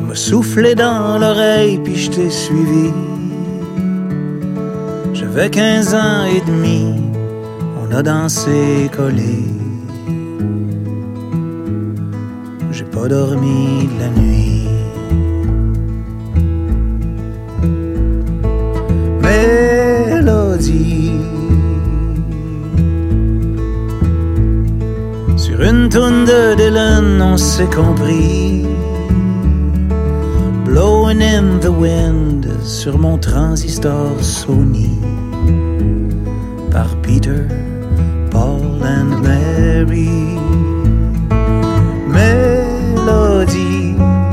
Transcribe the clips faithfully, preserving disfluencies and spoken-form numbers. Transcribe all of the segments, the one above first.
me soufflé dans l'oreille puis je t'ai suivi. J'avais quinze ans et demi, on a dansé collé. J'ai pas dormi de la nuit. Mélodie, sur une toune de Dylan on s'est compris. Blowing in the wind sur mon transistor Sony, par Peter, Paul and Mary. Mélodie,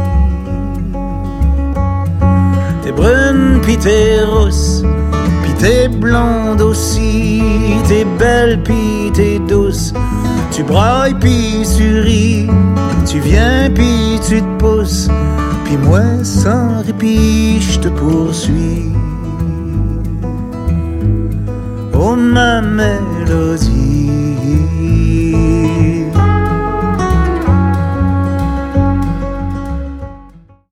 t'es brune pis t'es rousse, pis t'es blonde aussi, t'es belle pis t'es douce, tu brailles pis tu ris, tu viens pis tu te pousses, pis moi sans répit j'te poursuis. Oh ma Mélodie,